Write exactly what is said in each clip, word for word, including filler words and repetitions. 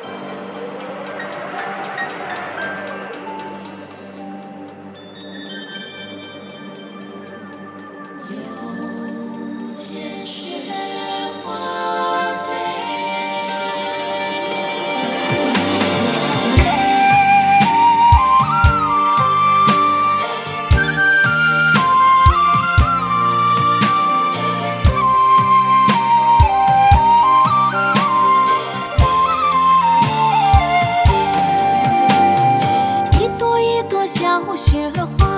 又见雪花飞，一朵一朵小雪花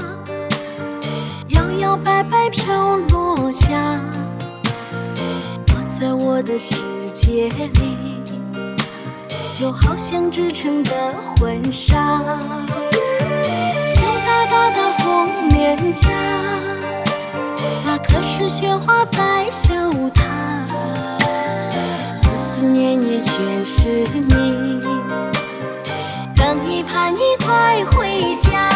摇摇摆摆飘落下，落在我的世界里，就好像织成的婚纱。羞答答的红脸颊，那可是雪花在笑它，思思念念全是你，等一盼一快回家。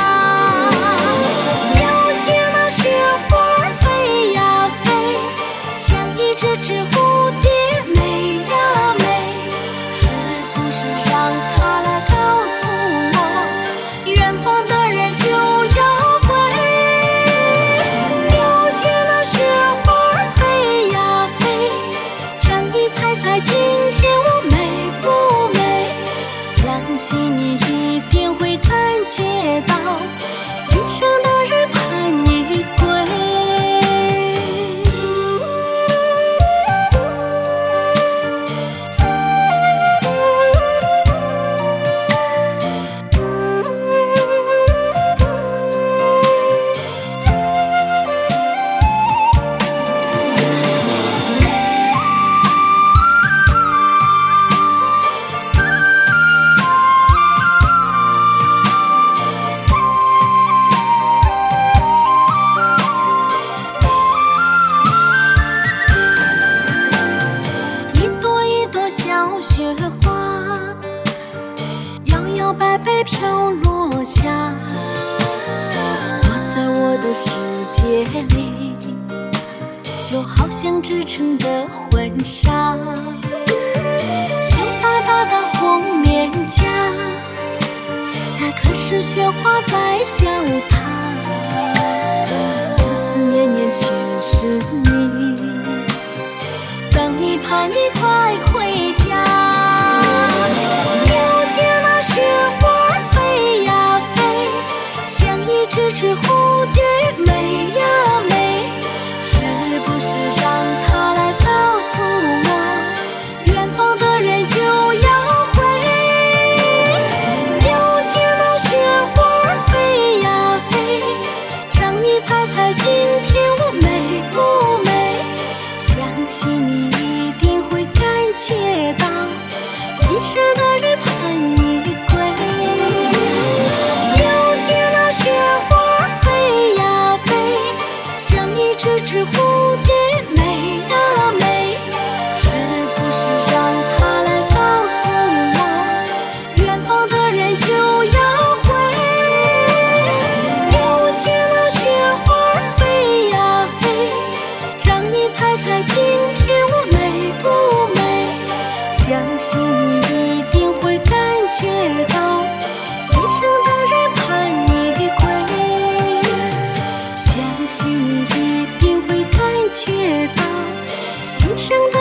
又见那雪花飞呀飞，像一只只蝴蝶美呀美，是不是让它来告诉我，远方的人就要回？又见那雪花飞呀飞，让你猜猜今天我美不美？相信你一定会感觉到，心上的人盼你归。小雪花摇摇摆摆飘落下，落在我的世界里，就好像织成的婚纱。羞答答的红脸颊，那可是雪花在笑它，思思念念全是你，等一盼一快回家。又见那雪花飞呀飞，像一只只蝴蝶美呀美，是不是让它来告诉我，远方的人就要回？又见那雪花飞呀飞，让你猜猜今天我美不美？相信你一定会感觉到，心上的人盼你归。又见那雪花飞呀飞，像一只只蝴蝶美呀美，是不是让它来告诉我，远方的人就要回？又见那雪花飞呀飞，让你猜猜今天我美不美？相信你一定会感觉到，心上的人盼你归。相信你一定会感觉到，心上的